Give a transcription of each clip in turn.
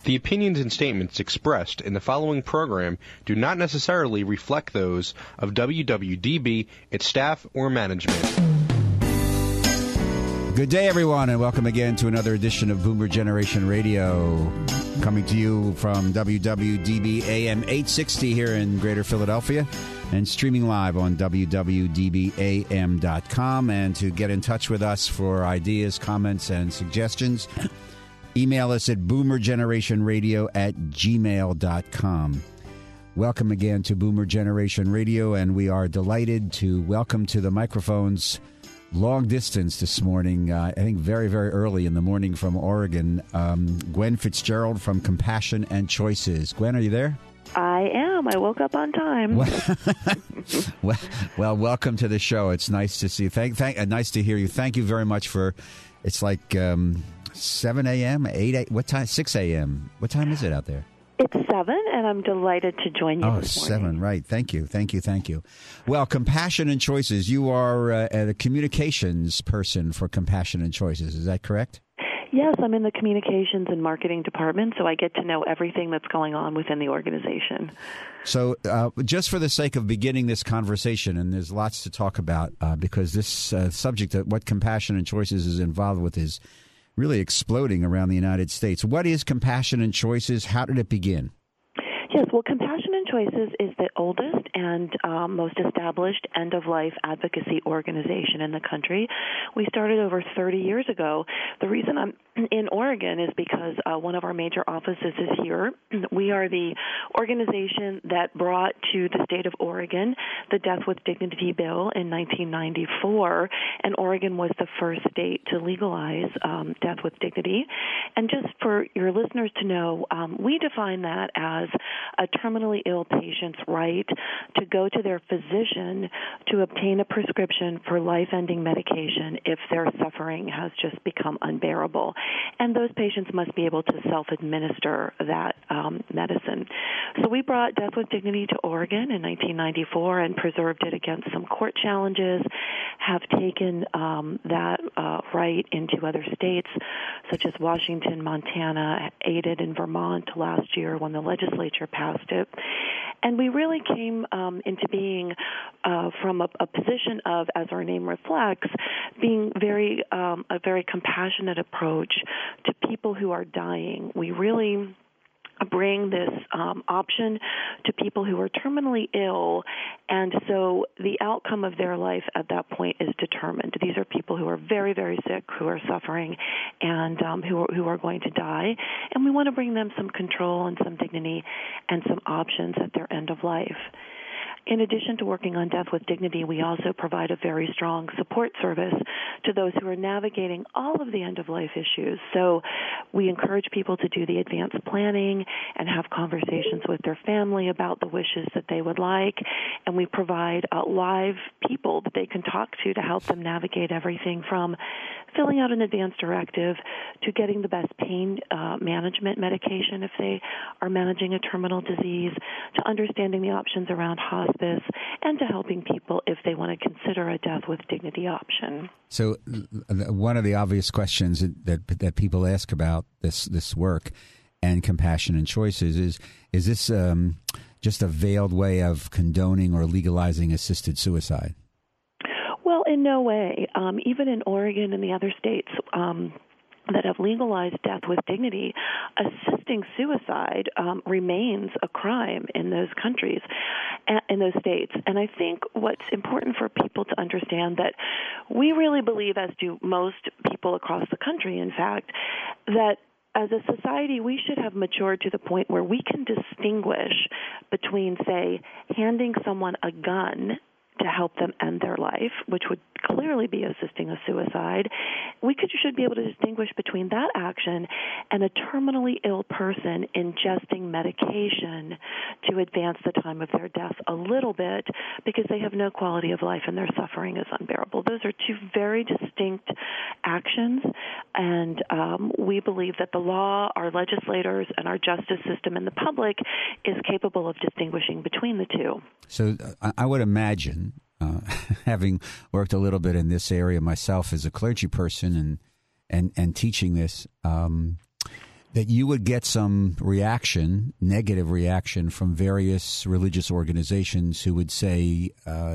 The opinions and statements expressed in the following program do not necessarily reflect those of WWDB, its staff, or management. Good day, everyone, and welcome again to another edition of Boomer Generation Radio, coming to you from WWDB AM 860 here in Greater Philadelphia, and streaming live on WWDBAM.com. And to get in touch with us for ideas, comments, and suggestions, email us at boomergenerationradio@gmail.com. Welcome again to Boomer Generation Radio, and we are delighted to welcome to the microphones long distance this morning, I think very, very early in the morning from Oregon, Gwen Fitzgerald from Compassion and Choices. Gwen, are you there? I am. I woke up on time. Well, welcome to the show. It's nice to see you. Nice to hear you. Thank you very much for, it's like 7 a.m., 8 a.m., what time? 6 a.m. What time is it out there? It's 7, and I'm delighted to join you this morning. 7, right. Thank you. Well, Compassion and Choices, you are a communications person for Compassion and Choices. Is that correct? Yes, I'm in the communications and marketing department, so I get to know everything that's going on within the organization. So just for the sake of beginning this conversation, and there's lots to talk about because this subject, what Compassion and Choices is involved with, is really exploding around the United States. What is Compassion and Choices? How did it begin? Yes, well, Compassion and Choices is the oldest and most established end-of-life advocacy organization in the country. We started over 30 years ago. The reason I'm in Oregon is because one of our major offices is here. We are the organization that brought to the state of Oregon the Death with Dignity bill in 1994, and Oregon was the first state to legalize death with dignity. And just for your listeners to know, we define that as a terminally ill patient's right to go to their physician to obtain a prescription for life-ending medication if their suffering has just become unbearable. And those patients must be able to self-administer that medicine. So we brought Death with Dignity to Oregon in 1994 and preserved it against some court challenges, have taken that right into other states, such as Washington, Montana, aided in Vermont last year when the legislature passed it. And we really came into being from a position of, as our name reflects, being a very compassionate approach to people who are dying. We really bring this option to people who are terminally ill, and so the outcome of their life at that point is determined. These are people who are very, very sick, who are suffering, and who are going to die, and we want to bring them some control and some dignity and some options at their end of life. In addition to working on Death with Dignity, we also provide a very strong support service to those who are navigating all of the end-of-life issues. So we encourage people to do the advanced planning and have conversations with their family about the wishes that they would like, and we provide live people that they can talk to help them navigate everything from filling out an advance directive to getting the best pain management medication if they are managing a terminal disease, to understanding the options around hospice, and to helping people if they want to consider a Death with Dignity option. So one of the obvious questions that people ask about this work and Compassion and Choices is this just a veiled way of condoning or legalizing assisted suicide? Well, in no way. Even in Oregon and the other states that have legalized Death with Dignity, assisting suicide remains a crime in those countries, in those states. And I think what's important for people to understand that we really believe, as do most people across the country, in fact, that as a society, we should have matured to the point where we can distinguish between, say, handing someone a gun to help them end their life, which would clearly be assisting a suicide. We should be able to distinguish between that action and a terminally ill person ingesting medication to advance the time of their death a little bit because they have no quality of life and their suffering is unbearable. Those are two very distinct actions, and we believe that the law, our legislators, and our justice system and the public is capable of distinguishing between the two. So I would imagine, having worked a little bit in this area myself as a clergy person and teaching this, that you would get some reaction, negative reaction, from various religious organizations who would say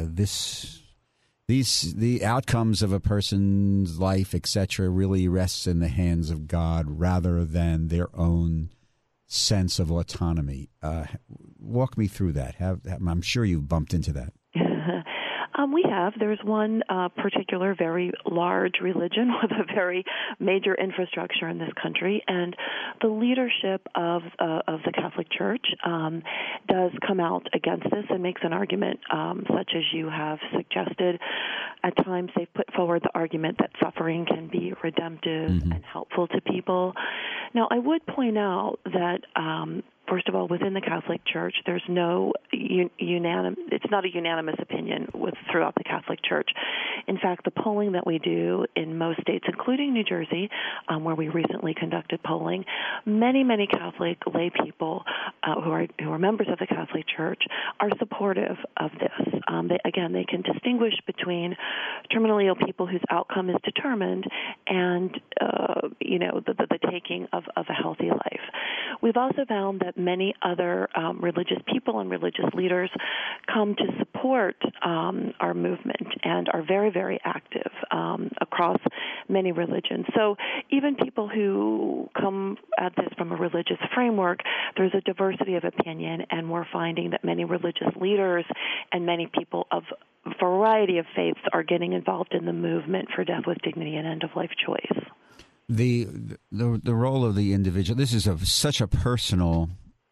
the outcomes of a person's life, etc., really rests in the hands of God rather than their own sense of autonomy. Walk me through that. I'm sure you've bumped into that. We have. There's one particular very large religion with a very major infrastructure in this country, and the leadership of the Catholic Church does come out against this and makes an argument such as you have suggested. At times they've put forward the argument that suffering can be redemptive and helpful to people. Now, I would point out that first of all, within the Catholic Church, there's no it's not a unanimous opinion throughout the Catholic Church. In fact, the polling that we do in most states, including New Jersey, where we recently conducted polling, many Catholic lay people who are members of the Catholic Church are supportive of this. They can distinguish between terminally ill people whose outcome is determined and the taking of a healthy life. We've also found that many other religious people and religious leaders come to support our movement and are very, very active across many religions. So even people who come at this from a religious framework, there's a diversity of opinion, and we're finding that many religious leaders and many people of a variety of faiths are getting involved in the movement for death with dignity and end-of-life choice. The role of the individual, this is such a personal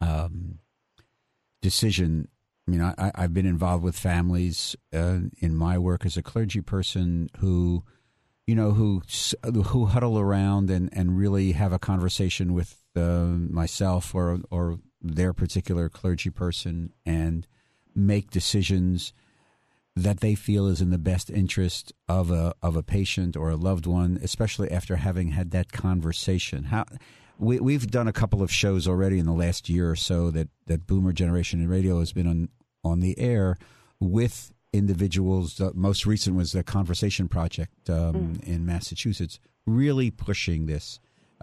decision. I mean, I've been involved with families in my work as a clergy person who huddle around and really have a conversation with myself or their particular clergy person and make decisions that they feel is in the best interest of a patient or a loved one, especially after having had that conversation. We've done a couple of shows already in the last year or so that Boomer Generation Radio has been on the air with individuals. The most recent was the Conversation Project in Massachusetts, really pushing this.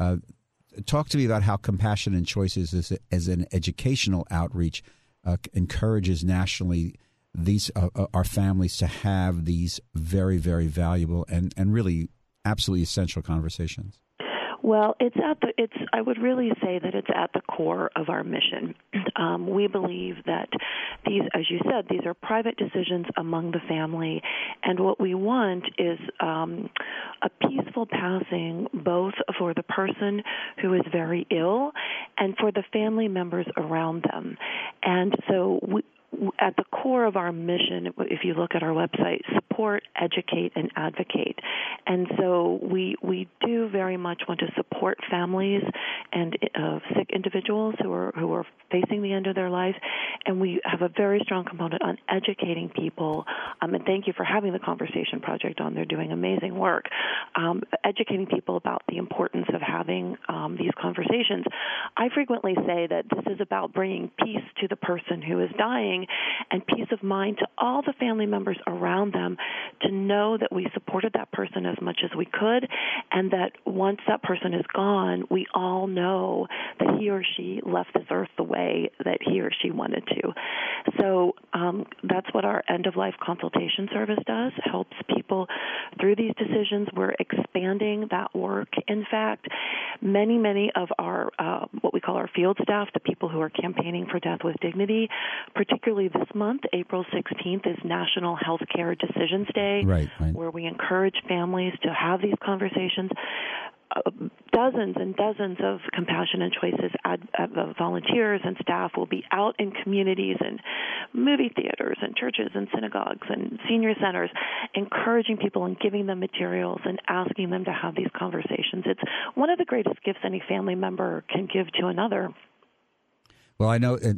Talk to me about how Compassion and Choices as an educational outreach encourages nationally these our families to have these very, very valuable and really absolutely essential conversations. Well, I would really say that it's at the core of our mission. We believe that these, as you said, these are private decisions among the family, and what we want is a peaceful passing both for the person who is very ill and for the family members around them. And so at the core of our mission, if you look at our website, support, educate, and advocate. And so we do very much want to support families and sick individuals who are facing the end of their life. And we have a very strong component on educating people. And thank you for having the Conversation Project on. They're doing amazing work, educating people about the importance of having these conversations. I frequently say that this is about bringing peace to the person who is dying and peace of mind to all the family members around them to know that we supported that person as much as we could, and that once that person is gone, we all know that he or she left this earth the way that he or she wanted to. So that's what our end-of-life consultation service does, helps people through these decisions. We're expanding that work. In fact, many of our what we call our field staff, the people who are campaigning for death with dignity, particularly this month, April 16th, is National Healthcare Decisions Day, right. Where we encourage families to have these conversations. Dozens and dozens of Compassion and Choices volunteers and staff will be out in communities and movie theaters and churches and synagogues and senior centers, encouraging people and giving them materials and asking them to have these conversations. It's one of the greatest gifts any family member can give to another. Well, I know.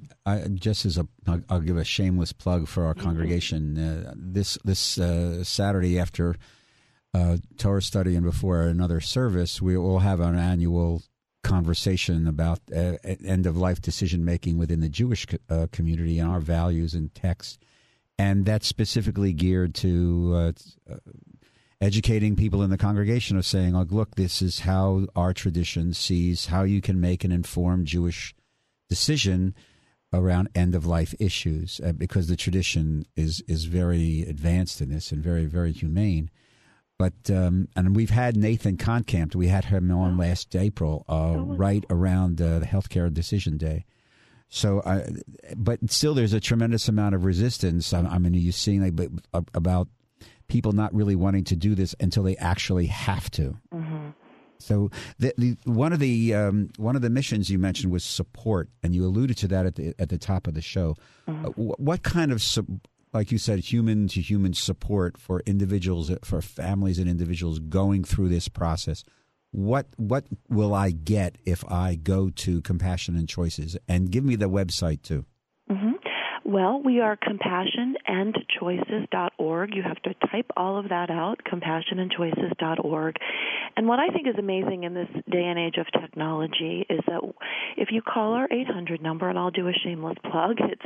I'll give a shameless plug for our congregation. This Saturday after Torah study and before another service, we will have an annual conversation about end-of-life decision-making within the Jewish community and our values and texts. And that's specifically geared to educating people in the congregation of saying, oh, look, this is how our tradition sees how you can make an informed Jewish decision around end-of-life issues, because the tradition is very advanced in this and very, very humane. But and we've had Nathan Conkamp. We had him on last April, right around the Healthcare Decision Day. So, but still, there's a tremendous amount of resistance. I mean, you're seeing about people not really wanting to do this until they actually have to. Mm-hmm. So, one of the missions you mentioned was support, and you alluded to that at the top of the show. Mm-hmm. What kind of, like you said, human to human support for individuals, for families and individuals going through this process? What will I get if I go to Compassion and Choices? And give me the website, too. Mm-hmm. Well, we are compassionandchoices.org. You have to type all of that out, compassionandchoices.org. And what I think is amazing in this day and age of technology is that if you call our 800 number, and I'll do a shameless plug, it's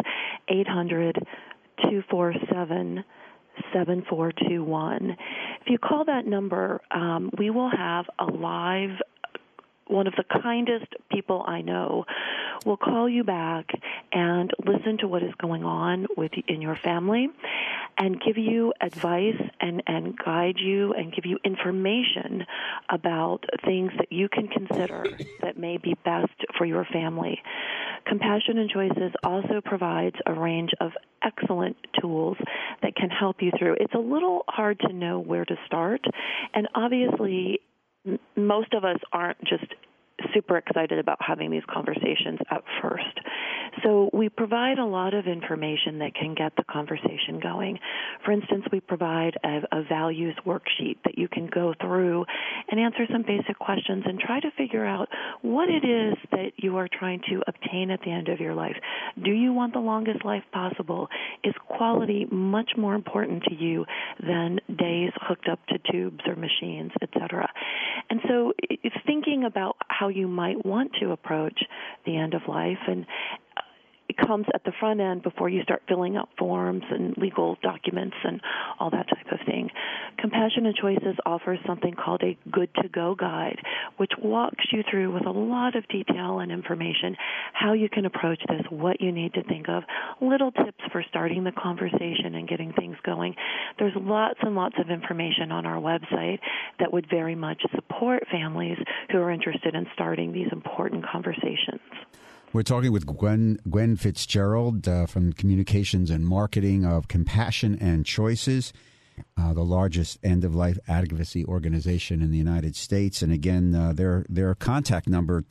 800-247-7421. If you call that number, we will have a live, one of the kindest people I know will call you back and listen to what is going on in your family and give you advice and guide you and give you information about things that you can consider that may be best for your family. Compassion and Choices also provides a range of excellent tools that can help you through. It's a little hard to know where to start, and obviously most of us aren't just super excited about having these conversations at first. So we provide a lot of information that can get the conversation going. For instance, we provide a values worksheet that you can go through and answer some basic questions and try to figure out what it is that you are trying to obtain at the end of your life. Do you want the longest life possible? Is quality much more important to you than days hooked up to tubes or machines, etc.? And so it's thinking about how you might want to approach the end of life, and it comes at the front end before you start filling out forms and legal documents and all that type of thing. Compassion and Choices offers something called a good-to-go guide, which walks you through with a lot of detail and information how you can approach this, what you need to think of, little tips for starting the conversation and getting things going. There's lots and lots of information on our website that would very much support families who are interested in starting these important conversations. We're talking with Gwen Fitzgerald from Communications and Marketing of Compassion and Choices, the largest end-of-life advocacy organization in the United States. And again, their contact number,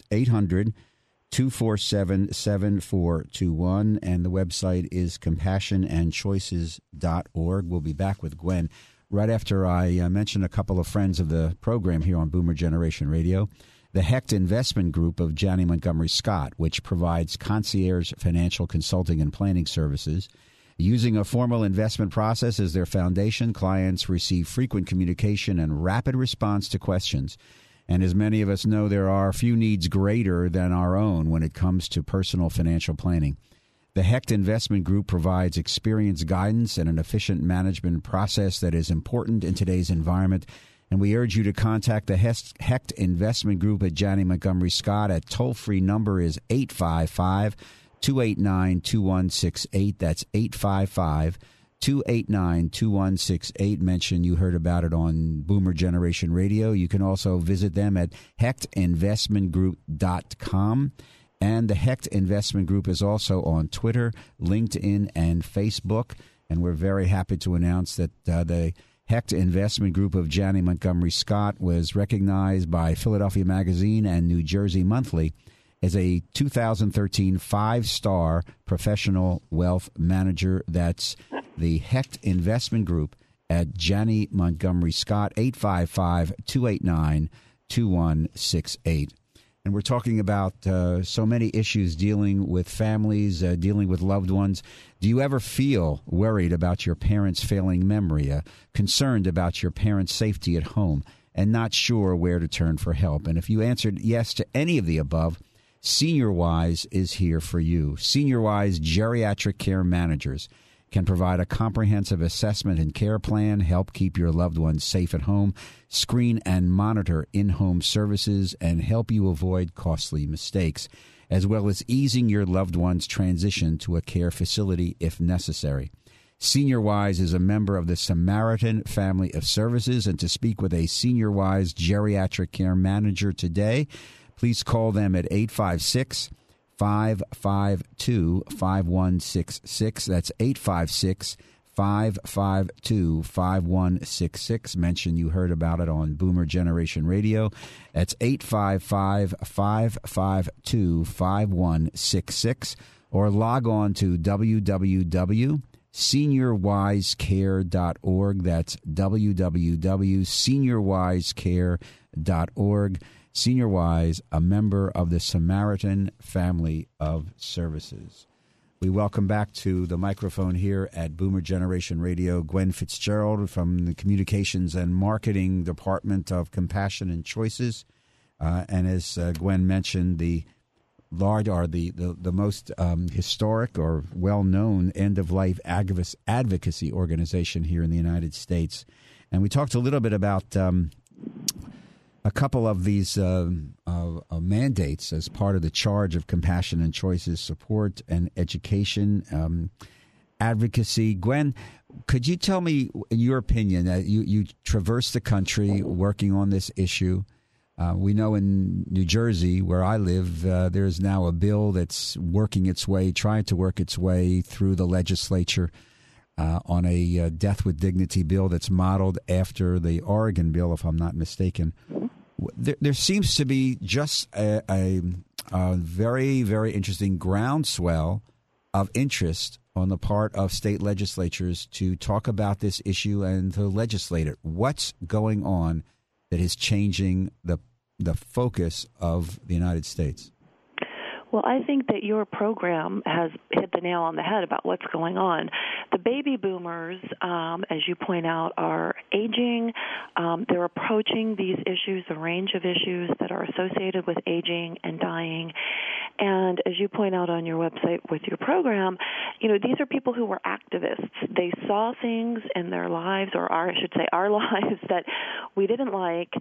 800-247-7421, and the website is compassionandchoices.org. We'll be back with Gwen right after I mention a couple of friends of the program here on Boomer Generation Radio. The Hecht Investment Group of Janney Montgomery Scott, which provides concierge financial consulting and planning services. Using a formal investment process as their foundation, clients receive frequent communication and rapid response to questions. And as many of us know, there are few needs greater than our own when it comes to personal financial planning. The Hecht Investment Group provides experienced guidance and an efficient management process that is important in today's environment. And we urge you to contact the Hecht Investment Group at Janney Montgomery Scott. At toll-free number is 855-289-2168. That's 855-289-2168. Mention you heard about it on Boomer Generation Radio. You can also visit them at hechtinvestmentgroup.com. And the Hecht Investment Group is also on Twitter, LinkedIn, and Facebook. And we're very happy to announce that the Hecht Investment Group of Janney Montgomery Scott was recognized by Philadelphia Magazine and New Jersey Monthly as a 2013 5-star professional wealth manager. That's the Hecht Investment Group at Janney Montgomery Scott, 855-289-2168. And we're talking about so many issues dealing with families, dealing with loved ones. Do you ever feel worried about your parents' failing memory, concerned about your parents' safety at home, and not sure where to turn for help? And if you answered yes to any of the above, SeniorWise is here for you. SeniorWise Geriatric Care Managers can provide a comprehensive assessment and care plan, help keep your loved ones safe at home, screen and monitor in-home services, and help you avoid costly mistakes, as well as easing your loved one's transition to a care facility if necessary. SeniorWise is a member of the Samaritan family of services, and to speak with a SeniorWise geriatric care manager today, please call them at 856-552-5166. That's 856-552-5166. Mention you heard about it on Boomer Generation Radio. That's 855-552-5166. Or log on to www.seniorwisecare.org. That's www.seniorwisecare.org. SeniorWise, a member of the Samaritan family of services. We welcome back to the microphone here at Boomer Generation Radio Gwen Fitzgerald from the Communications and Marketing Department of Compassion and Choices. And as Gwen mentioned, the most historic or well-known end-of-life advocacy organization here in the United States. And we talked a little bit about a couple of these mandates as part of the charge of Compassion and Choices support and education advocacy. Gwen, could you tell me, in your opinion, that you traverse the country working on this issue? We know in New Jersey, where I live, there is now a bill that's trying to work its way through the legislature on a death with dignity bill that's modeled after the Oregon bill, if I'm not mistaken. There seems to be just a very, very interesting groundswell of interest on the part of state legislatures to talk about this issue and to legislate it. What's going on that is changing the focus of the United States? Well, I think that your program has hit the nail on the head about what's going on. The baby boomers, as you point out, are aging. They're approaching these issues, a range of issues that are associated with aging and dying. And as you point out on your website with your program, these are people who were activists. They saw things in their lives, or our lives, that we didn't like,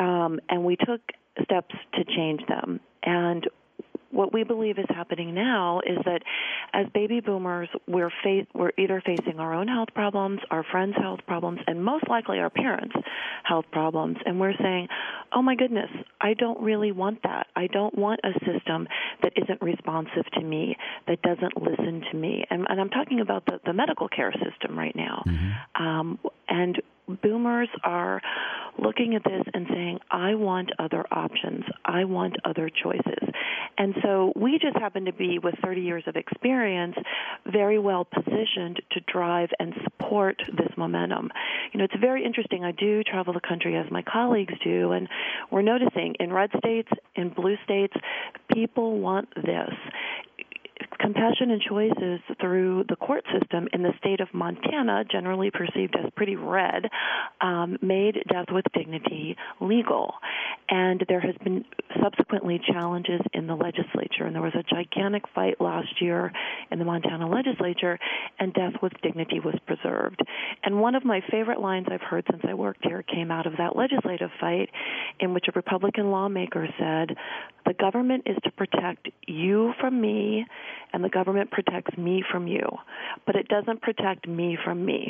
and we took steps to change them. And what we believe is happening now is that as baby boomers, we're either facing our own health problems, our friends' health problems, and most likely our parents' health problems. And we're saying, oh, my goodness, I don't really want that. I don't want a system that isn't responsive to me, that doesn't listen to me. And I'm talking about the medical care system right now. Mm-hmm. And boomers are looking at this and saying, I want other options. I want other choices. And so we just happen to be, with 30 years of experience, very well positioned to drive and support this momentum. It's very interesting. I do travel the country as my colleagues do, and we're noticing in red states, in blue states, people want this. Compassion and Choices through the court system in the state of Montana, generally perceived as pretty red, made death with dignity legal. And there has been subsequently challenges in the legislature. And there was a gigantic fight last year in the Montana legislature, and death with dignity was preserved. And one of my favorite lines I've heard since I worked here came out of that legislative fight, in which a Republican lawmaker said, the government is to protect you from me, and the government protects me from you, but it doesn't protect me from me.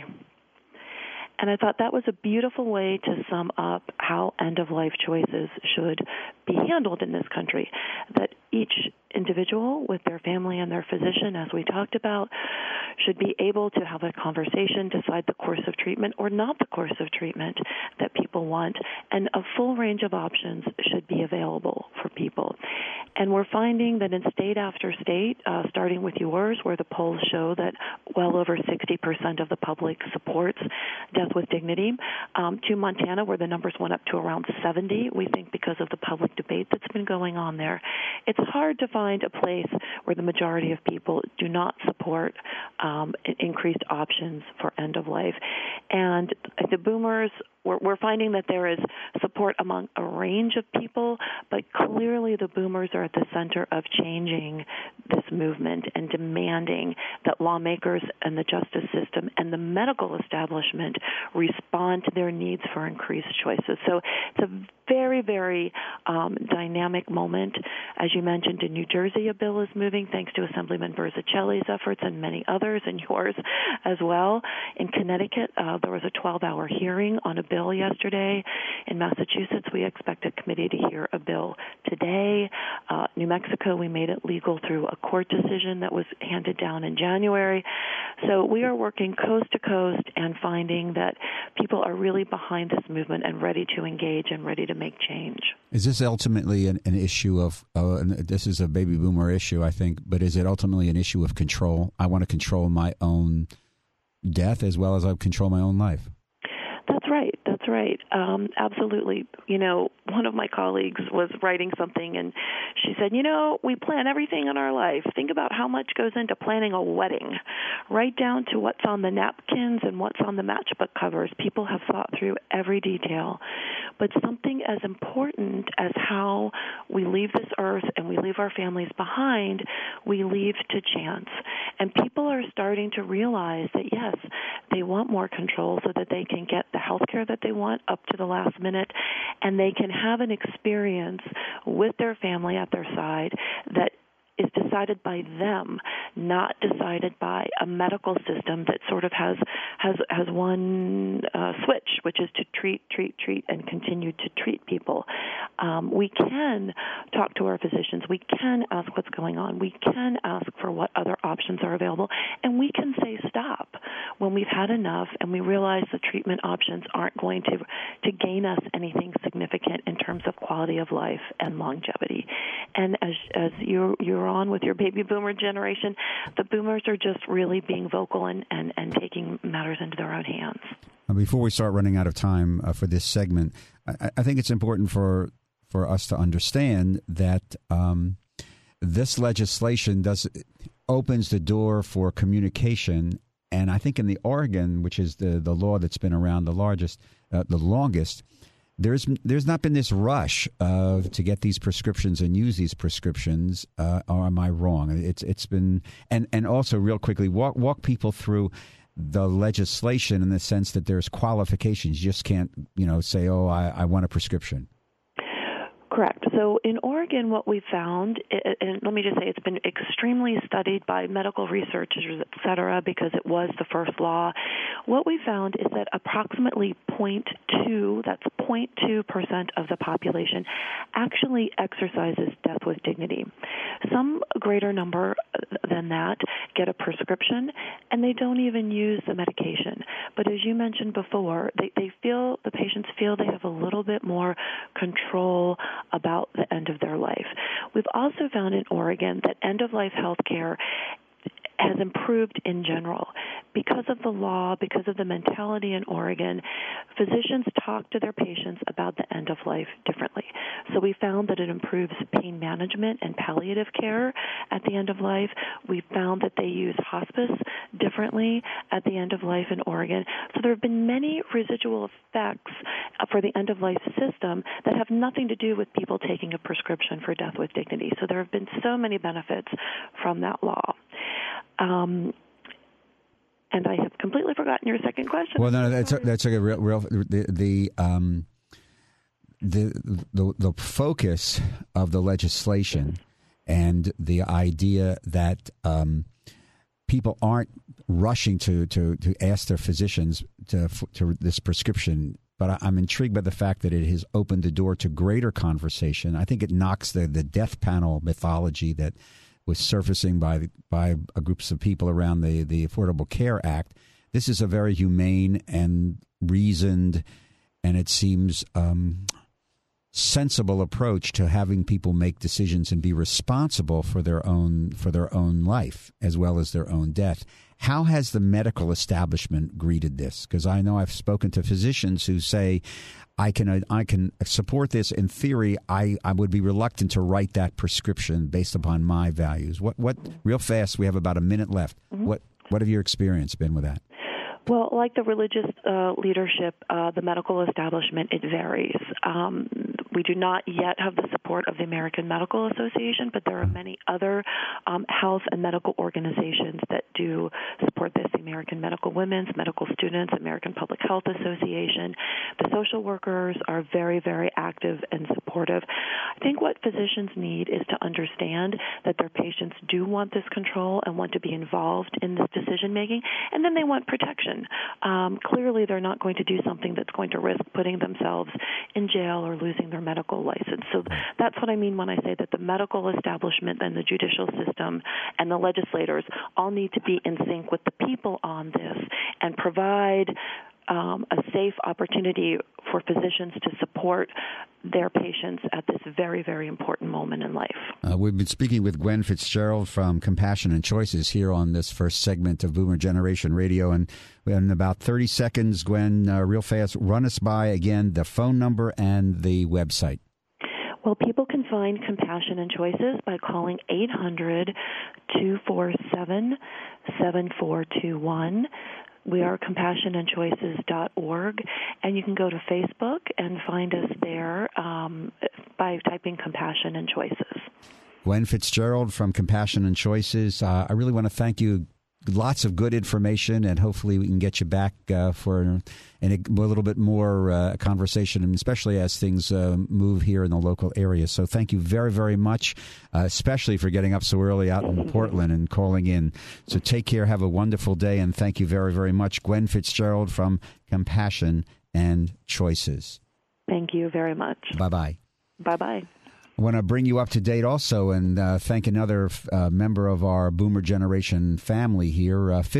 And I thought that was a beautiful way to sum up how end-of-life choices should be handled in this country, that each individual with their family and their physician, as we talked about, should be able to have a conversation, decide the course of treatment or not the course of treatment that people want, and a full range of options should be available for people. And we're finding that in state after state, starting with yours, where the polls show that well over 60% of the public supports death with dignity, to Montana, where the numbers went up to around 70, we think because of the public debate that's been going on there. It's hard to find a place where the majority of people do not support increased options for end of life. And the boomers we're finding that there is support among a range of people, but clearly the boomers are at the center of changing this movement and demanding that lawmakers and the justice system and the medical establishment respond to their needs for increased choices. So it's a very, very dynamic moment. As you mentioned, in New Jersey, a bill is moving thanks to Assemblyman Berzicelli's efforts and many others, and yours as well. In Connecticut, there was a 12-hour hearing on a bill yesterday. In Massachusetts, we expect a committee to hear a bill today. New Mexico, we made it legal through a court decision that was handed down in January. So we are working coast to coast and finding that people are really behind this movement and ready to engage and ready to make change. Is this ultimately an issue of, this is a baby boomer issue, I think, but is it ultimately an issue of control? I want to control my own death as well as I control my own life. That's right. That's right. Absolutely. You know, one of my colleagues was writing something, and she said, you know, we plan everything in our life. Think about how much goes into planning a wedding, right down to what's on the napkins and what's on the matchbook covers. People have thought through every detail. But something as important as how we leave this earth and we leave our families behind, we leave to chance. And people are starting to realize that, yes, they want more control so that they can get the health care that they want up to the last minute, and they can have an experience with their family at their side that is decided by them, not decided by a medical system that sort of has one switch, which is to treat, and continue to treat people. We can talk to our physicians. We can ask what's going on. We can ask for what other options are available, and we can say stop when we've had enough and we realize the treatment options aren't going to gain us anything significant in terms of quality of life and longevity. And as you're on with your baby boomer generation, the boomers are just really being vocal and taking matters into their own hands. Before we start running out of time for this segment, I think it's important for us to understand that this legislation opens the door for communication. And I think in the Oregon, which is the law that's been around the longest, there's not been this rush to get these prescriptions and use these prescriptions. Or am I wrong? It's been and also real quickly walk people through the legislation in the sense that there's qualifications. You just can't say, oh, I want a prescription. Correct. So in Oregon, what we found, and let me just say it's been extremely studied by medical researchers, et cetera, because it was the first law. What we found is that approximately 0.2% of the population actually exercises death with dignity. Some greater number than that get a prescription, and they don't even use the medication. But as you mentioned before, the patients feel they have a little bit more control about the end of their life. We've also found in Oregon that end-of-life health care has improved in general. Because of the law, because of the mentality in Oregon, physicians talk to their patients about the end of life differently. So we found that it improves pain management and palliative care at the end of life. We found that they use hospice differently at the end of life in Oregon. So there have been many residual effects for the end of life system that have nothing to do with people taking a prescription for death with dignity. So there have been so many benefits from that law. And I have completely forgotten your second question. Well, no, that's a real the focus of the legislation and the idea that people aren't rushing to ask their physicians to this prescription. But I'm intrigued by the fact that it has opened the door to greater conversation. I think it knocks the death panel mythology that was surfacing by groups of people around the Affordable Care Act. This is a very humane and reasoned, and it seems sensible approach to having people make decisions and be responsible for their own life as well as their own death. How has the medical establishment greeted this? Because I know I've spoken to physicians who say, I can support this in theory. I would be reluctant to write that prescription based upon my values. What real fast, we have about a minute left. Mm-hmm. What have your experience been with that? Well, like the religious leadership, the medical establishment, it varies. We do not yet have the support of the American Medical Association, but there are many other health and medical organizations that do support this. The American Medical Women's, Medical Students, American Public Health Association. The social workers are very, very active and supportive. I think what physicians need is to understand that their patients do want this control and want to be involved in this decision-making, and then they want protection. Clearly, they're not going to do something that's going to risk putting themselves in jail or losing their medical license. So that's what I mean when I say that the medical establishment and the judicial system and the legislators all need to be in sync with the people on this and provide a safe opportunity for physicians to support their patients at this very, very important moment in life. We've been speaking with Gwen Fitzgerald from Compassion and Choices here on this first segment of Boomer Generation Radio. And in about 30 seconds, Gwen, real fast, run us by again the phone number and the website. Well, people can find Compassion and Choices by calling 800-247-7421. We are compassionandchoices.org, and you can go to Facebook and find us there by typing Compassion and Choices. Gwen Fitzgerald from Compassion and Choices, I really want to thank you. Lots of good information, and hopefully we can get you back for a little bit more conversation, and especially as things move here in the local area. So thank you very, very much, especially for getting up so early out in Portland and calling in. So take care, have a wonderful day, and thank you very, very much. Gwen Fitzgerald from Compassion and Choices. Thank you very much. Bye-bye. Bye-bye. I want to bring you up to date also and thank another member of our Boomer Generation family here,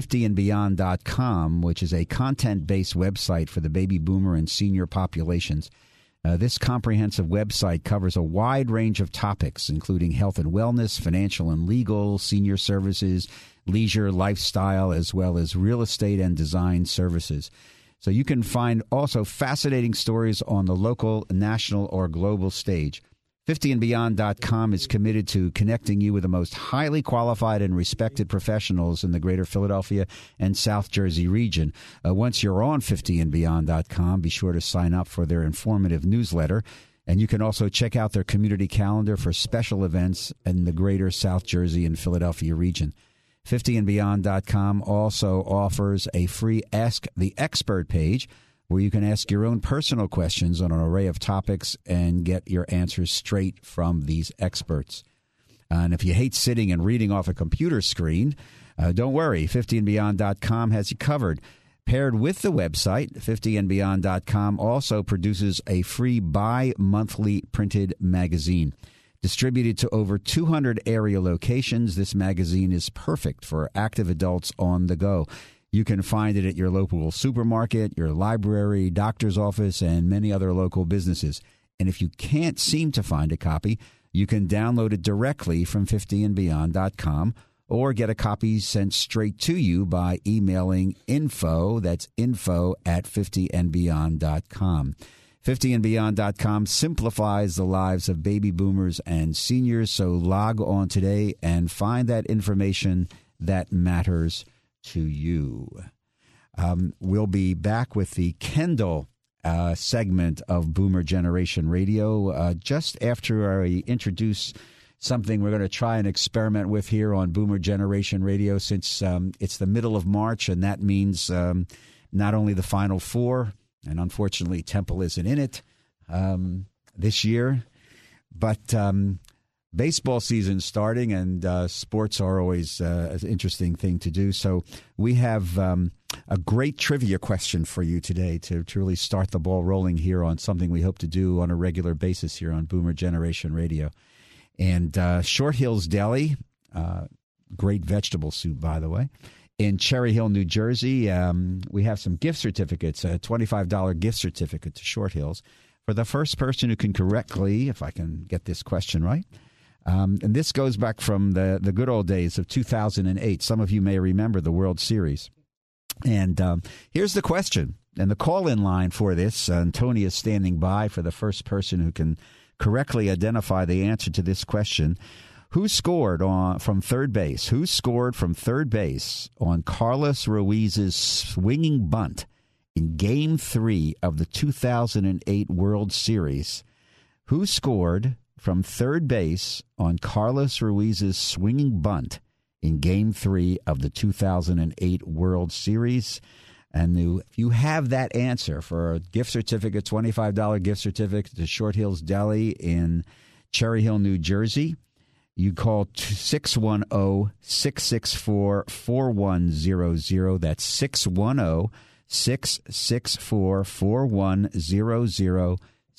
50andbeyond.com, which is a content-based website for the baby boomer and senior populations. This comprehensive website covers a wide range of topics, including health and wellness, financial and legal, senior services, leisure, lifestyle, as well as real estate and design services. So you can find also fascinating stories on the local, national, or global stage. 50andbeyond.com is committed to connecting you with the most highly qualified and respected professionals in the greater Philadelphia and South Jersey region. Once you're on 50andbeyond.com, be sure to sign up for their informative newsletter. And you can also check out their community calendar for special events in the greater South Jersey and Philadelphia region. 50andbeyond.com also offers a free Ask the Expert page, where you can ask your own personal questions on an array of topics and get your answers straight from these experts. And if you hate sitting and reading off a computer screen, don't worry. 50andbeyond.com has you covered. Paired with the website, 50andbeyond.com also produces a free bi-monthly printed magazine. Distributed to over 200 area locations, this magazine is perfect for active adults on the go. You can find it at your local supermarket, your library, doctor's office, and many other local businesses. And if you can't seem to find a copy, you can download it directly from 50andbeyond.com or get a copy sent straight to you by emailing info, that's info at 50andbeyond.com. 50andbeyond.com simplifies the lives of baby boomers and seniors, so log on today and find that information that matters to you. We'll be back with the Kendall segment of Boomer Generation Radio just after I introduce something we're going to try and experiment with here on Boomer Generation Radio, since it's the middle of March, and that means not only the Final Four, and unfortunately Temple isn't in it this year, but baseball season starting, and sports are always an interesting thing to do. So we have a great trivia question for you today to really start the ball rolling here on something we hope to do on a regular basis here on Boomer Generation Radio. And Short Hills Deli, great vegetable soup, by the way, in Cherry Hill, New Jersey, we have some gift certificates, a $25 gift certificate to Short Hills for the first person who can correctly, if I can get this question right, and this goes back from the good old days of 2008. Some of you may remember the World Series. And here's the question. And the call-in line for this, Tony is standing by for the first person who can correctly identify the answer to this question. Who scored from third base? Who scored from third base on Carlos Ruiz's swinging bunt in Game 3 of the 2008 World Series? Who scored from third base on Carlos Ruiz's swinging bunt in Game 3 of the 2008 World Series? And if you have that answer for a gift certificate, $25 gift certificate to Short Hills Deli in Cherry Hill, New Jersey, you call 610-664-4100. That's 610-664-4100.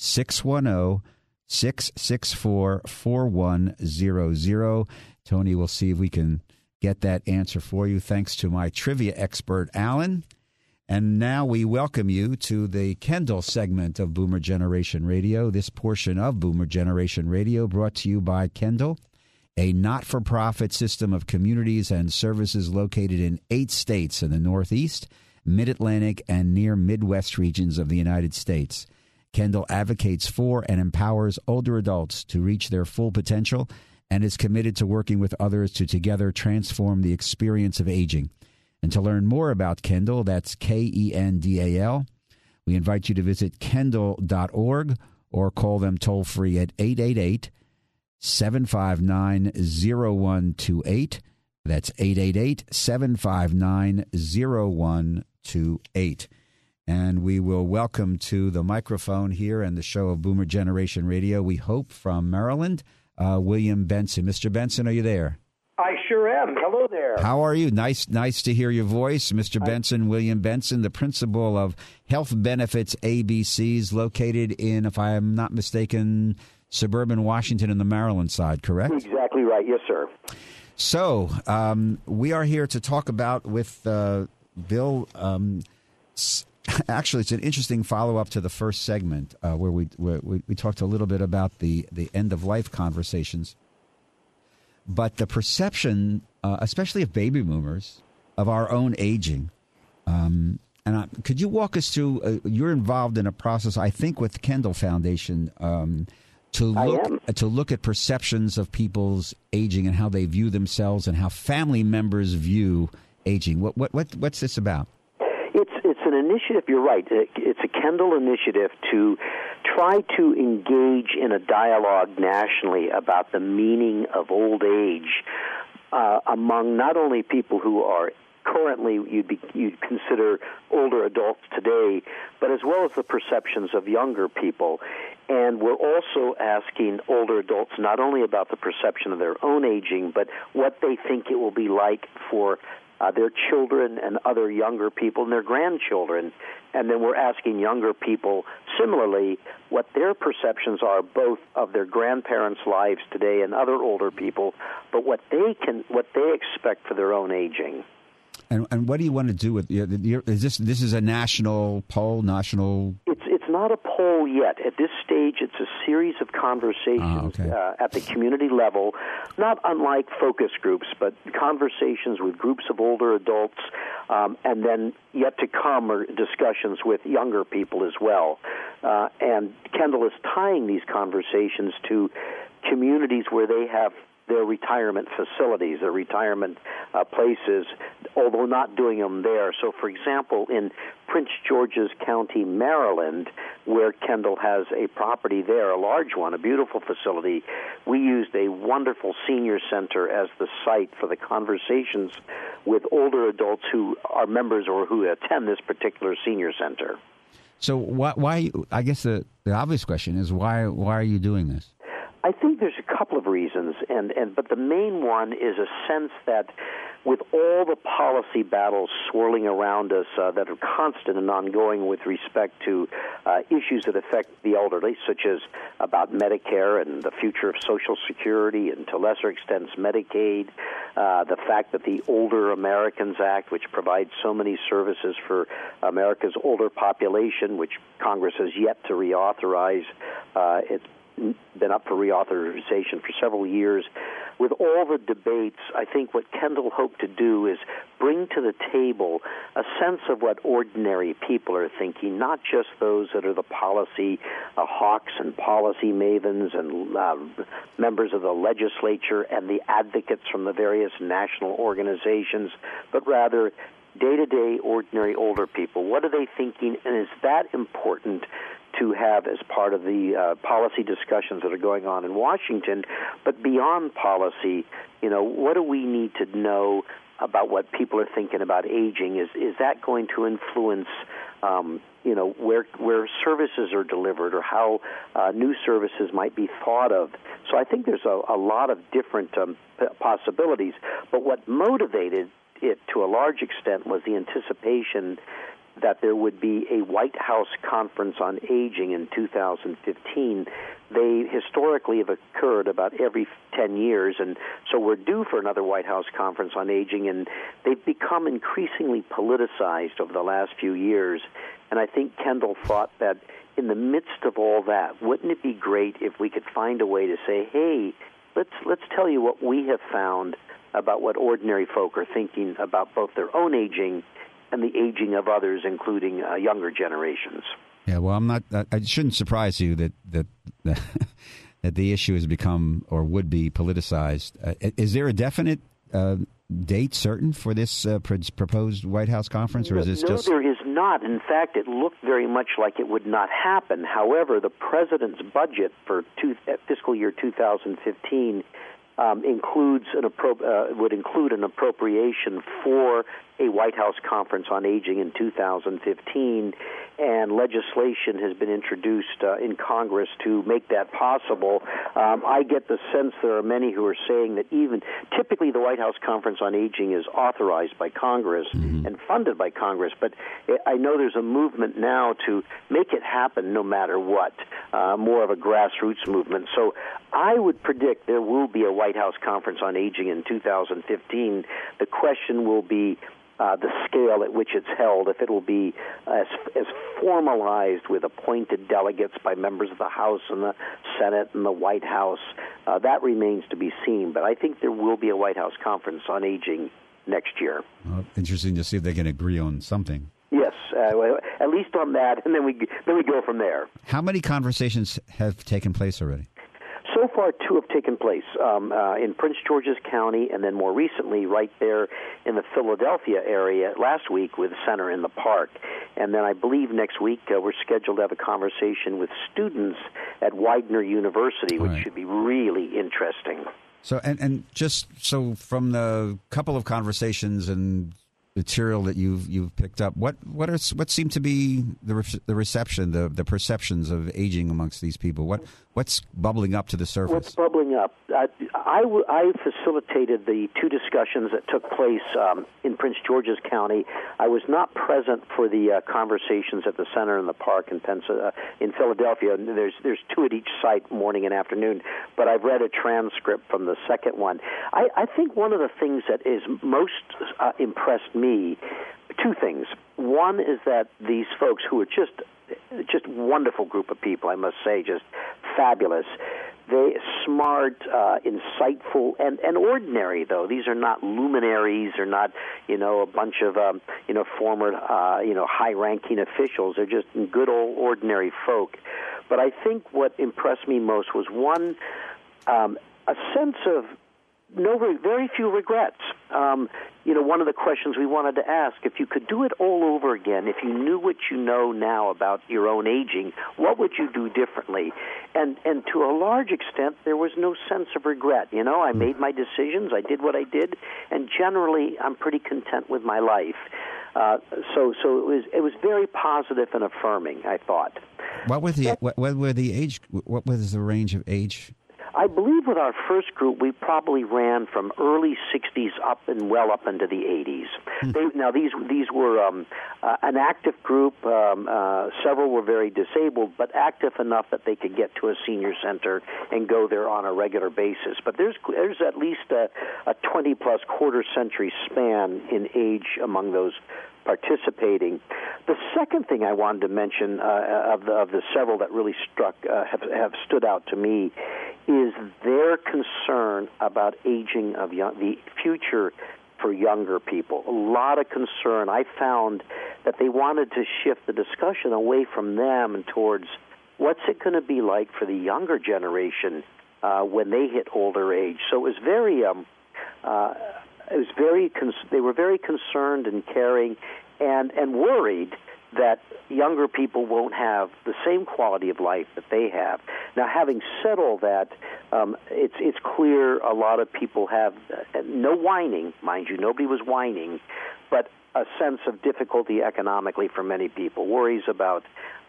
610-664-4100. Tony will see if we can get that answer for you, thanks to my trivia expert, Alan. And now we welcome you to the Kendall segment of Boomer Generation Radio. This portion of Boomer Generation Radio brought to you by Kendall, a not-for-profit system of communities and services located in 8 states in the Northeast, Mid-Atlantic, and near Midwest regions of the United States. Kendall advocates for and empowers older adults to reach their full potential and is committed to working with others to together transform the experience of aging. And to learn more about Kendall, that's Kendal, we invite you to visit kendall.org or call them toll-free at 888-759-0128. That's 888-759-0128. And we will welcome to the microphone here and the show of Boomer Generation Radio, we hope, from Maryland, William Benson. Mr. Benson, are you there? I sure am. Hello there. How are you? Nice to hear your voice, Mr. Benson, William Benson, the principal of Health Benefits ABCs, located in, if I am not mistaken, suburban Washington in the Maryland side, correct? Exactly right. Yes, sir. So we are here to talk about with Bill. Actually, it's an interesting follow-up to the first segment where we talked a little bit about the end-of-life conversations. But the perception, especially of baby boomers, of our own aging. Could you walk us through, you're involved in a process, I think, with the Kendall Foundation to look at perceptions of people's aging and how they view themselves and how family members view aging. What's this about? It's an initiative, you're right. It's a Kendall initiative to try to engage in a dialogue nationally about the meaning of old age among not only people who are currently you'd consider older adults today, but as well as the perceptions of younger people. And we're also asking older adults not only about the perception of their own aging, but what they think it will be like for their children and other younger people and their grandchildren. And then we're asking younger people, similarly, what their perceptions are both of their grandparents' lives today and other older people, but what they expect for their own aging. And what do you want to do with this is a national poll, It's not a poll yet. At this stage, it's a series of conversations at the community level, not unlike focus groups, but conversations with groups of older adults, and then yet to come are discussions with younger people as well. And Kendall is tying these conversations to communities where they have their retirement facilities, their retirement places, although not doing them there. So, for example, in Prince George's County, Maryland, where Kendall has a property there, a large one, a beautiful facility, we used a wonderful senior center as the site for the conversations with older adults who are members or who attend this particular senior center. So why I guess the obvious question is, why are you doing this? I think there's a couple of reasons, but the main one is a sense that with all the policy battles swirling around us that are constant and ongoing with respect to issues that affect the elderly, such as about Medicare and the future of Social Security and to lesser extents Medicaid, the fact that the Older Americans Act, which provides so many services for America's older population, which Congress has yet to reauthorize, it's been up for reauthorization for several years. with all the debates, I think what Kendall hoped to do is bring to the table a sense of what ordinary people are thinking, not just those that are the policy hawks and policy mavens and members of the legislature and the advocates from the various national organizations, but rather day-to-day ordinary older people. What are they thinking, and is that important to have as part of the policy discussions that are going on in Washington? But beyond policy, what do we need to know about what people are thinking about aging? Is that going to influence where services are delivered or how new services might be thought of? So I think there's a lot of different possibilities. But what motivated it to a large extent was the anticipation that there would be a White House Conference on Aging in 2015. They historically have occurred about every 10 years, and so we're due for another White House Conference on Aging, and they've become increasingly politicized over the last few years. And I think Kendall thought that in the midst of all that, wouldn't it be great if we could find a way to say, hey, let's tell you what we have found about what ordinary folk are thinking about both their own aging and the aging of others, including younger generations. Yeah, well, it shouldn't surprise you that that the issue has become or would be politicized. Is there a definite date certain for this proposed White House conference, or is this just? No, there is not. In fact, it looked very much like it would not happen. However, the president's budget for fiscal year 2015 would include an appropriation for a White House Conference on Aging in 2015, and legislation has been introduced in Congress to make that possible. I get the sense there are many who are saying that even typically the White House Conference on Aging is authorized by Congress and funded by Congress, but I know there's a movement now to make it happen no matter what, more of a grassroots movement. So I would predict there will be a White House Conference on Aging in 2015. The question will be the scale at which it's held, if it will be as formalized with appointed delegates by members of the House and the Senate and the White House. That remains to be seen, but I think there will be a White House Conference on Aging next year. Well, interesting to see if they can agree on something. Yes, at least on that, and then we go from there. How many conversations have taken place already? So far, 2 have taken place in Prince George's County, and then more recently right there in the Philadelphia area last week with Center in the Park. And then I believe next week we're scheduled to have a conversation with students at Widener University, which should be really interesting. So, and just so from the couple of conversations and material that you've picked up, what seem to be the reception, the perceptions of aging amongst these people? What's bubbling up to the surface? What's bubbling up? I facilitated the 2 discussions that took place in Prince George's County. I was not present for the conversations at the Center in the Park in Philadelphia. There's 2 at each site, morning and afternoon, but I've read a transcript from the second one. I think one of the things that is most impressed me, 2 things. One is that these folks who are just wonderful group of people, I must say, just fabulous. They smart, insightful, and ordinary, though. These are not luminaries. They're not, a bunch of, former, high-ranking officials. They're just good old ordinary folk. But I think what impressed me most was, one, a sense of very few regrets. One of the questions we wanted to ask, if you could do it all over again, if you knew what you know now about your own aging, what would you do differently? And to a large extent, there was no sense of regret. I made my decisions, I did what I did, and generally I'm pretty content with my life. So it was very positive and affirming, I thought. What was the range of age? I believe with our first group, we probably ran from early 60s up and well up into the 80s. These were an active group. Several were very disabled, but active enough that they could get to a senior center and go there on a regular basis. But there's at least a 20-plus quarter-century span in age among those participating. The second thing I wanted to mention of the several that really have stood out to me is their concern about aging of the future for younger people. A lot of concern. I found that they wanted to shift the discussion away from them and towards what's it going to be like for the younger generation when they hit older age. So it was very, they were very concerned and caring and worried that younger people won't have the same quality of life that they have. Now, having said all that, it's clear a lot of people have no whining, mind you, nobody was whining, but a sense of difficulty economically for many people, worries about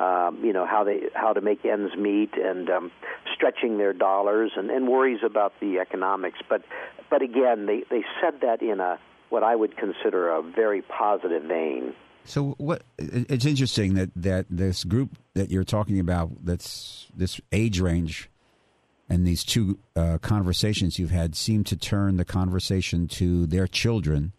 how to make ends meet and stretching their dollars, and worries about the economics. But again, they said that in what I would consider a very positive vein. So it's interesting that this group that you're talking about, that's this age range, and these two conversations you've had seem to turn the conversation to their children.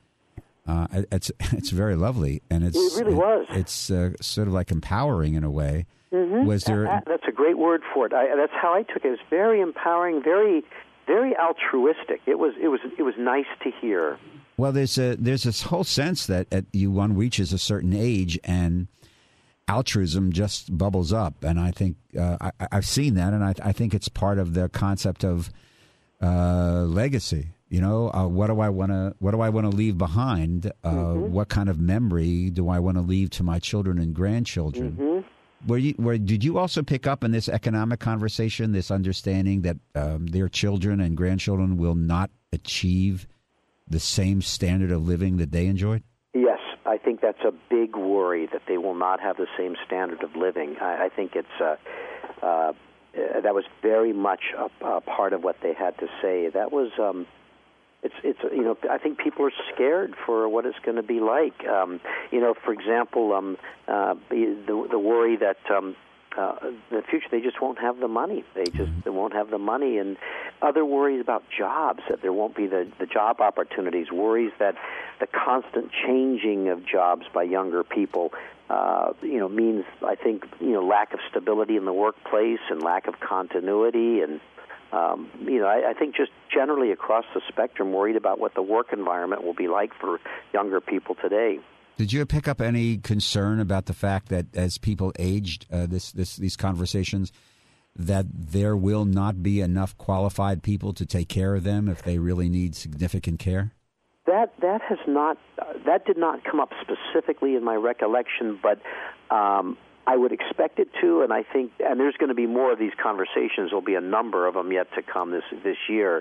It's very lovely, and it really was. It's sort of like empowering in a way. Mm-hmm. Was there? That's a great word for it. That's how I took it. It was very empowering, very, very altruistic. It was nice to hear. Well, there's this whole sense that one reaches a certain age and altruism just bubbles up, and I think I've seen that, and I think it's part of the concept of legacy. You know, what do I want to leave behind? What kind of memory do I want to leave to my children and grandchildren? Mm-hmm. Did you also pick up in this economic conversation this understanding that their children and grandchildren will not achieve the same standard of living that they enjoyed? Yes, I think that's a big worry, that they will not have the same standard of living. I think it's that was very much a part of what they had to say. That was I think people are scared for what it's going to be like. For example, the worry that the future, they just won't have the money. They won't have the money, and other worries about jobs, that there won't be the job opportunities, worries that the constant changing of jobs by younger people means, I think, lack of stability in the workplace and lack of continuity, and I think just generally across the spectrum, worried about what the work environment will be like for younger people today. Did you pick up any concern about the fact that as people aged, these conversations, that there will not be enough qualified people to take care of them if they really need significant care? That did not come up specifically in my recollection, but I would expect it to, and I think, and there's going to be more of these conversations. There'll be a number of them yet to come this year.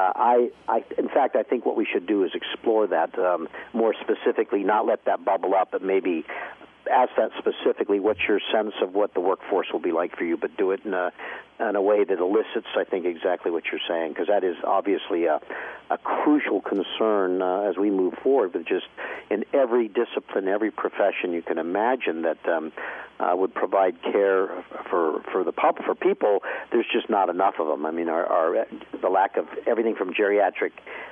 In fact, I think what we should do is explore that more specifically, not let that bubble up, but maybe ask that specifically. What's your sense of what the workforce will be like for you? But do it in a way that elicits, I think, exactly what you're saying, because that is obviously a crucial concern as we move forward. But just in every discipline, every profession you can imagine that would provide care for people, there's just not enough of them. I mean, the lack of everything from geriatricians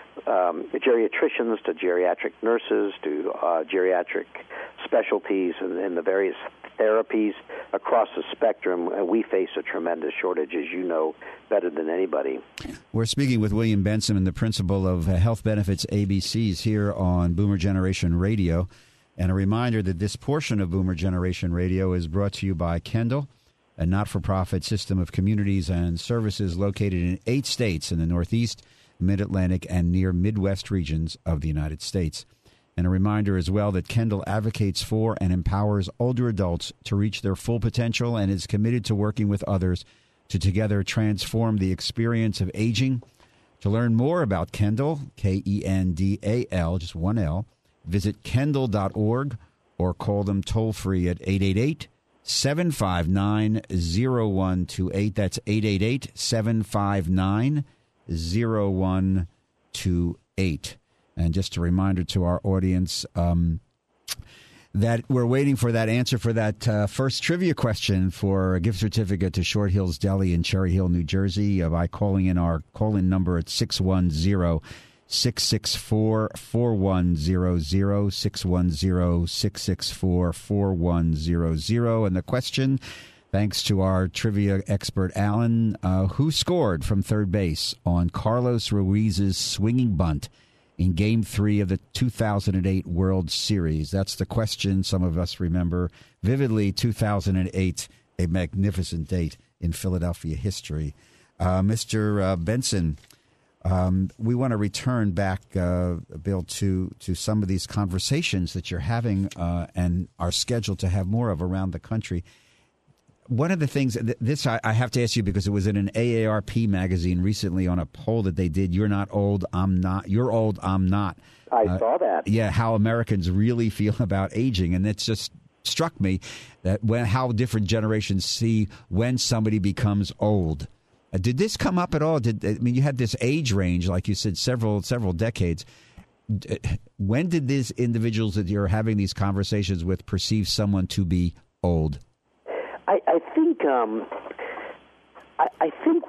to geriatric nurses to geriatric specialties and the various therapies across the spectrum, we face a tremendous shortage, as you know better than anybody. We're speaking with William Benson, the principal of Health Benefits ABCs here on Boomer Generation Radio. And a reminder that this portion of Boomer Generation Radio is brought to you by Kendall, a not-for-profit system of communities and services located in 8 states in the Northeast, Mid-Atlantic, and near Midwest regions of the United States. And a reminder as well that Kendall advocates for and empowers older adults to reach their full potential and is committed to working with others to together transform the experience of aging. To learn more about Kendall, Kendal, just one L, visit kendall.org or call them toll-free at 888-759-0128. That's 888-759-0128. And just a reminder to our audience that we're waiting for that answer for that first trivia question for a gift certificate to Short Hills Deli in Cherry Hill, New Jersey, by calling in our call-in number at 610-664-4100, 610-664-4100. And the question Thanks to our trivia expert, Alan, who scored from third base on Carlos Ruiz's swinging bunt in Game 3 of the 2008 World Series. That's the question some of us remember vividly. 2008, a magnificent date in Philadelphia history. Mr. Benson, we want to return back, Bill, to some of these conversations that you're having and are scheduled to have more of around the country. One of the things, this I have to ask you because it was in an AARP magazine recently on a poll that they did, you're not old, I'm not. You're old, I'm not. I saw that. Yeah, how Americans really feel about aging. And it's just struck me that how different generations see when somebody becomes old. Did this come up at all? You had this age range, like you said, several decades. When did these individuals that you're having these conversations with perceive someone to be old? I think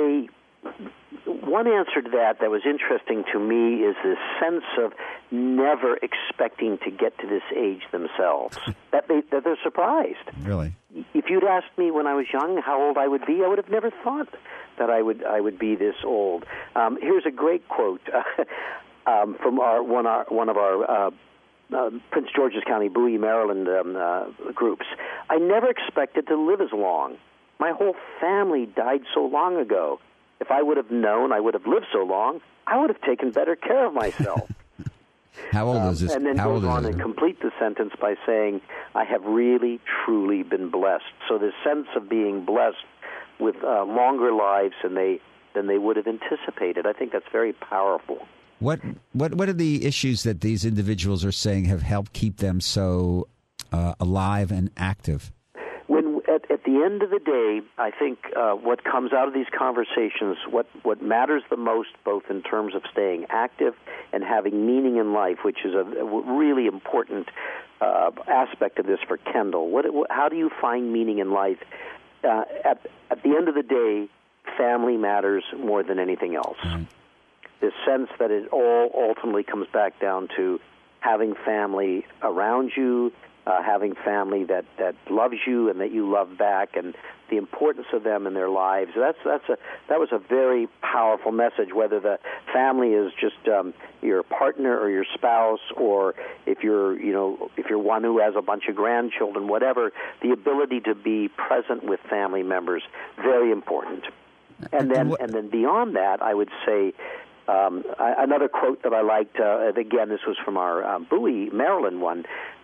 one answer to that was interesting to me is this sense of never expecting to get to this age themselves, that they're surprised. Really? If you'd asked me when I was young how old I would be, I would have never thought that I would be this old. Here's a great quote from one of our Prince George's County, Bowie, Maryland groups. I never expected to live as long. My whole family died so long ago. If I would have known I would have lived so long, I would have taken better care of myself. How old is this? And then goes on and complete the sentence by saying, I have really, truly been blessed. So this sense of being blessed with longer lives than they would have anticipated, I think that's very powerful. What are the issues that these individuals are saying have helped keep them so alive and active? At the end of the day, I think what comes out of these conversations, what matters the most, both in terms of staying active and having meaning in life, which is a really important aspect of this for Kendall. How do you find meaning in life? At the end of the day, family matters more than anything else. Mm-hmm. This sense that it all ultimately comes back down to having family around you, having family that loves you and that you love back, and the importance of them in their lives. That was a very powerful message. Whether the family is just your partner or your spouse, or if you're one who has a bunch of grandchildren, whatever, the ability to be present with family members, very important. And then beyond that, I would say. Another quote that I liked, again, this was from our Bowie, Maryland one.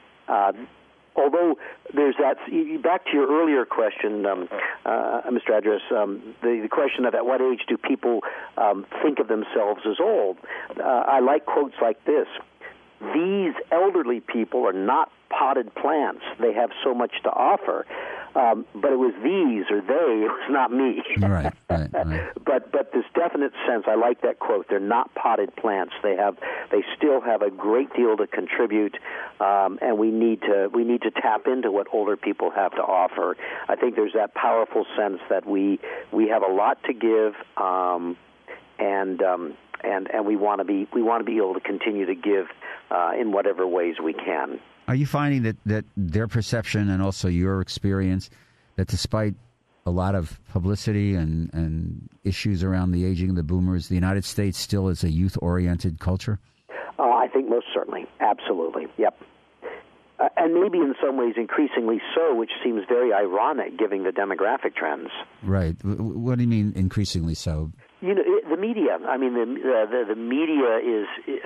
Although there's that, back to your earlier question, Mr. Address, the question of at what age do people think of themselves as old, I like quotes like this. These elderly people are not potted plants. They have so much to offer. But it was these or they, it was not me. Right. But this definite sense, I like that quote. They're not potted plants. They still have a great deal to contribute, and we need to tap into what older people have to offer. I think there's that powerful sense that we have a lot to give, and we want to be able to continue to give in whatever ways we can. Are you finding that their perception and also your experience that despite a lot of publicity and issues around the aging of the boomers, the United States still is a youth-oriented culture? I think most certainly. Absolutely. Yep. And maybe in some ways increasingly so, which seems very ironic given the demographic trends. Right. What do you mean increasingly so? The media. I mean, the media is...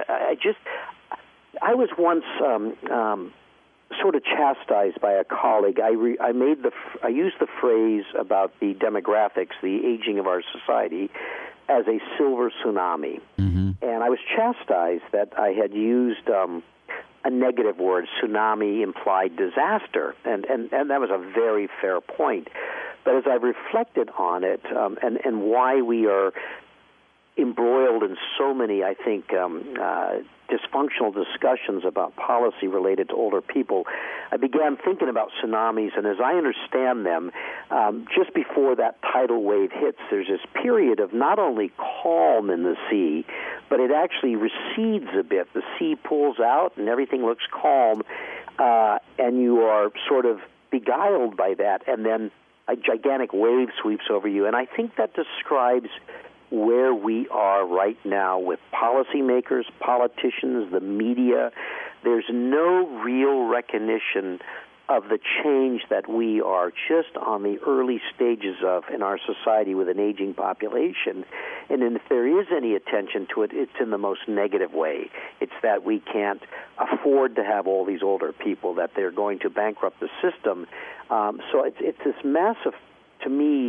I was once sort of chastised by a colleague. I used the phrase about the demographics, the aging of our society, as a silver tsunami. Mm-hmm. And I was chastised that I had used a negative word. Tsunami implied disaster, and that was a very fair point. But as I reflected on it and why we are embroiled in so many, I think, dysfunctional discussions about policy related to older people, I began thinking about tsunamis, and as I understand them, just before that tidal wave hits, there's this period of not only calm in the sea, but it actually recedes a bit. The sea pulls out, and everything looks calm, and you are sort of beguiled by that, and then a gigantic wave sweeps over you. And I think that describes where we are right now with policymakers, politicians, the media. There's no real recognition of the change that we are just on the early stages of in our society with an aging population. And if there is any attention to it, it's in the most negative way. It's that we can't afford to have all these older people, that they're going to bankrupt the system. So it's this massive, to me,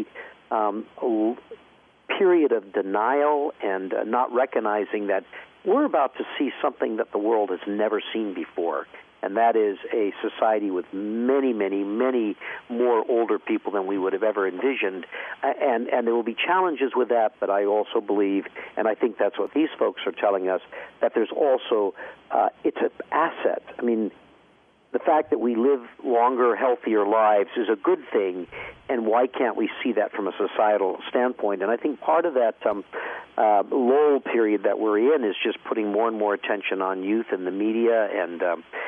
period of denial and not recognizing that we're about to see something that the world has never seen before. And that is a society with many, many, many more older people than we would have ever envisioned. And there will be challenges with that, but I also believe, and I think that's what these folks are telling us, that there's also, it's an asset. I mean, the fact that we live longer, healthier lives is a good thing, and why can't we see that from a societal standpoint? And I think part of that lull period that we're in is just putting more and more attention on youth and the media, and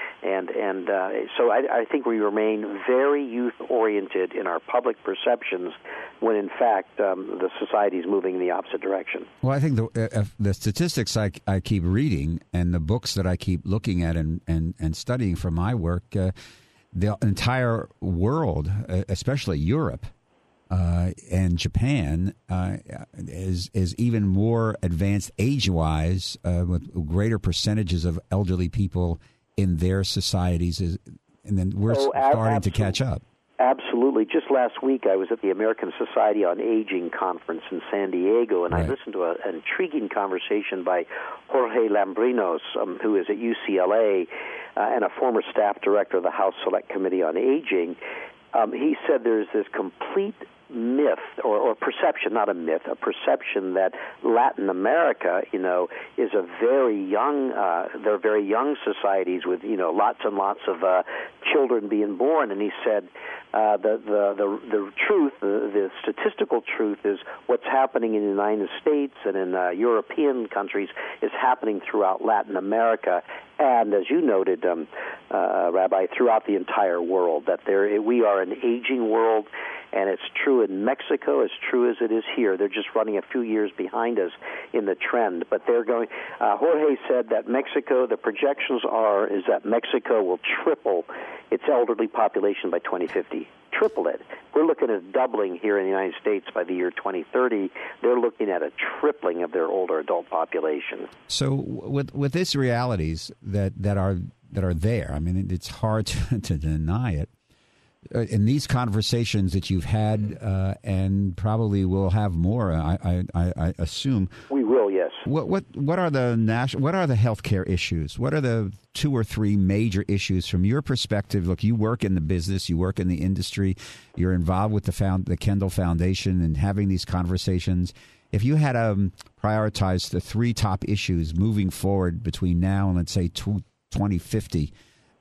so I think we remain very youth-oriented in our public perceptions when, in fact, the society is moving in the opposite direction. Well, I think the statistics I keep reading and the books that I keep looking at and studying for my work, the entire world, especially Europe and Japan, is even more advanced age-wise, with greater percentages of elderly people in their societies, and then we're starting to catch up. Absolutely. Just last week, I was at the American Society on Aging conference in San Diego, and I listened to an intriguing conversation by Jorge Lambrinos, who is at UCLA and a former staff director of the House Select Committee on Aging. He said there's this complete myth or perception, not a myth, a perception that Latin America, is a very young, they're very young societies with, lots and lots of children being born. And he said the truth, the statistical truth is what's happening in the United States and in European countries is happening throughout Latin America. And as you noted, Rabbi, throughout the entire world, that we are an aging world, and it's true in Mexico as true as it is here. They're just running a few years behind us in the trend, but they're going. Jorge said that Mexico, the projections is that Mexico will triple its elderly population by 2050. Triple it. We're looking at doubling here in the United States by the year 2030. They're looking at a tripling of their older adult population. So with these realities that are there, I mean, it's hard to deny it. In these conversations that you've had, and probably will have more, I assume. We will, yes. What are the healthcare issues? What are the 2 or 3 major issues from your perspective? Look, you work in the business, you work in the industry, you're involved with the Kendall Foundation and having these conversations. If you had to prioritize the 3 top issues moving forward between now and, let's say, 2050,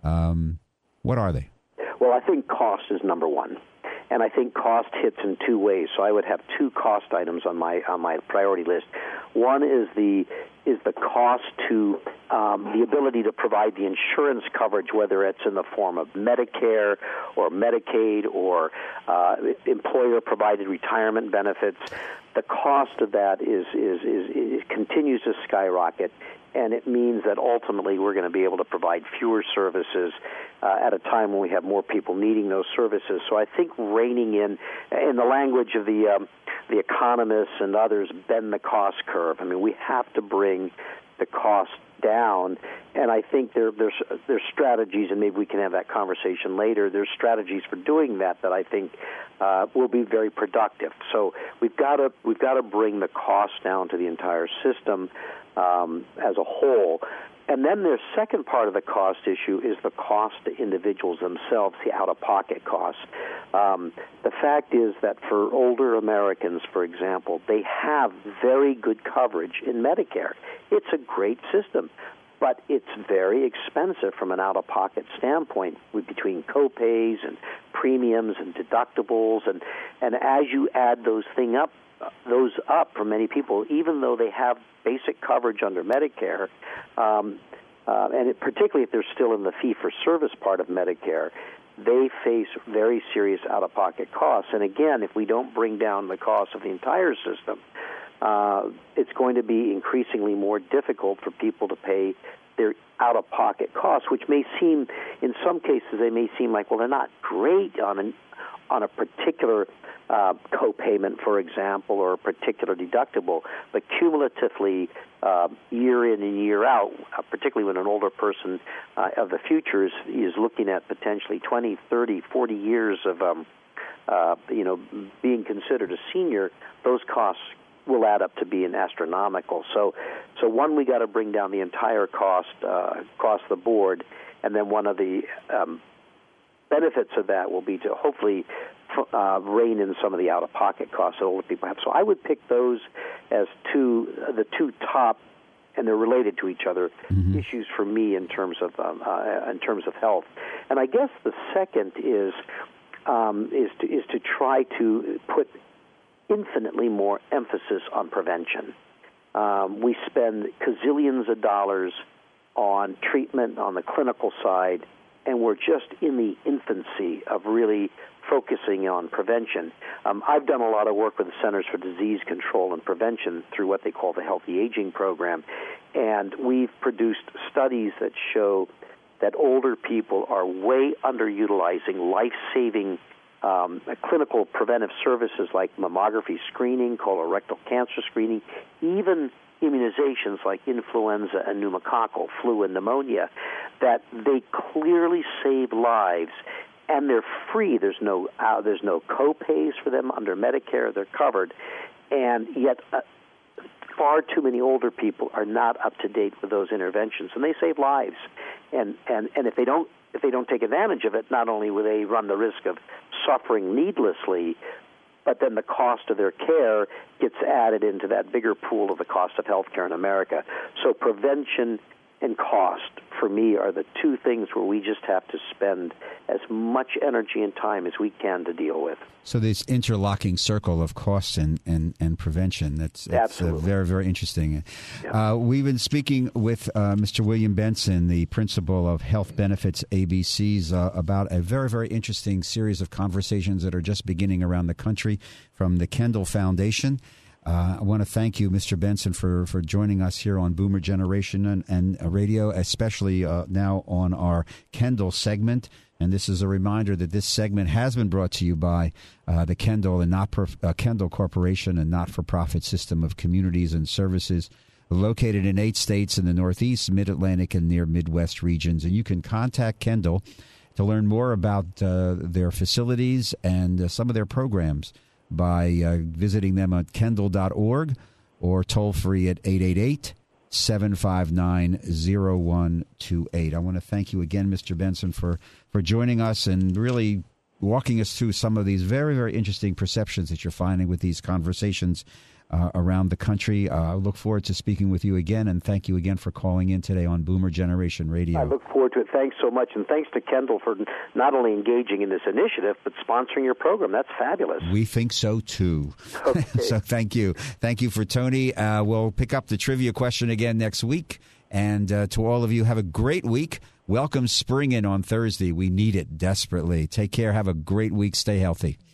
what are they? Well, I think cost is number one, and I think cost hits in 2 ways. So I would have 2 cost items on my priority list. One is the cost to the ability to provide the insurance coverage, whether it's in the form of Medicare or Medicaid or employer-provided retirement benefits. The cost of that is continues to skyrocket. And it means that ultimately we're going to be able to provide fewer services at a time when we have more people needing those services. So I think reining in the language of the economists and others, bend the cost curve. I mean, we have to bring the cost down, and I think there's strategies, and maybe we can have that conversation later. There's strategies for doing that I think will be very productive. So we've got to bring the cost down to the entire system as a whole. And then the second part of the cost issue is the cost to individuals themselves, the out-of-pocket costs. The fact is that for older Americans, for example, they have very good coverage in Medicare. It's a great system, but it's very expensive from an out-of-pocket standpoint between co-pays and premiums and deductibles. And as you add those up for many people, even though they have basic coverage under Medicare, and particularly if they're still in the fee-for-service part of Medicare, they face very serious out-of-pocket costs. And again, if we don't bring down the cost of the entire system, it's going to be increasingly more difficult for people to pay their out-of-pocket costs, which may seem, in some cases, they may seem like, well, they're not great on a particular co-payment, for example, or a particular deductible, but cumulatively, year in and year out, particularly when an older person of the future is looking at potentially 20, 30, 40 years of being considered a senior, those costs will add up to being astronomical. So one, we got to bring down the entire cost across the board, and then one of the benefits of that will be to hopefully rein in some of the out-of-pocket costs that older people have. So I would pick those as the two top, and they're related to each other, issues for me in terms of health. And I guess the second is to try to put infinitely more emphasis on prevention. We spend gazillions of dollars on treatment on the clinical side, and we're just in the infancy of really focusing on prevention. I've done a lot of work with the Centers for Disease Control and Prevention through what they call the Healthy Aging Program, and we've produced studies that show that older people are way underutilizing life-saving clinical preventive services like mammography screening, colorectal cancer screening, even immunizations like influenza and pneumococcal flu and pneumonia, that they clearly save lives, and they're free. There's no co-pays for them under Medicare. They're covered, and yet far too many older people are not up to date with those interventions, and they save lives. And if they don't take advantage of it, not only will they run the risk of suffering needlessly, but then the cost of their care gets added into that bigger pool of the cost of health care in America. So prevention and cost, for me, are the two things where we just have to spend as much energy and time as we can to deal with. So this interlocking circle of costs and prevention, that's very, very interesting. Yeah. We've been speaking with Mr. William Benson, the principal of Health Benefits ABCs, about a very, very interesting series of conversations that are just beginning around the country from the Kendall Foundation. I want to thank you, Mr. Benson, for joining us here on Boomer Generation and Radio, especially now on our Kendall segment. And this is a reminder that this segment has been brought to you by the Kendall Kendall Corporation, a not-for-profit system of communities and services located in 8 states in the Northeast, Mid-Atlantic, and near Midwest regions. And you can contact Kendall to learn more about their facilities and some of their programs by visiting them at kendall.org or toll free at 888-759-0128. I want to thank you again, Mr. Benson, for joining us and really walking us through some of these very, very interesting perceptions that you're finding with these conversations around the country. I look forward to speaking with you again, and thank you again for calling in today on Boomer Generation Radio. I look forward to it. Thanks so much, and thanks to Kendall for not only engaging in this initiative, but sponsoring your program. That's fabulous. We think so, too. Okay. So thank you. Thank you for Tony. We'll pick up the trivia question again next week, and to all of you, have a great week. Welcome spring in on Thursday. We need it desperately. Take care. Have a great week. Stay healthy.